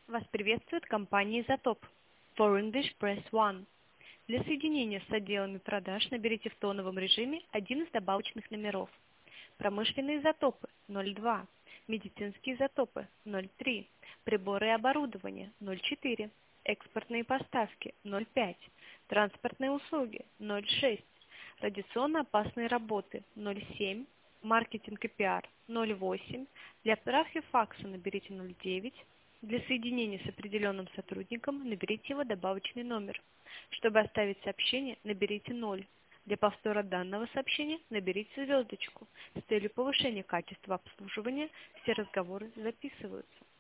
Вас приветствует компания «Изотоп». For English, press 1. Для соединения с отделами продаж наберите в тоновом режиме один из добавочных номеров. Промышленные изотопы 02, медицинские изотопы 03, приборы и оборудование 04, экспортные поставки 05, транспортные услуги 06, радиационно опасные работы 07, маркетинг и пиар 08, для отправки факса наберите 09, для соединения с определенным сотрудником наберите его добавочный номер. Чтобы оставить сообщение, наберите 0. Для повтора данного сообщения наберите звездочку. С целью повышения качества обслуживания все разговоры записываются.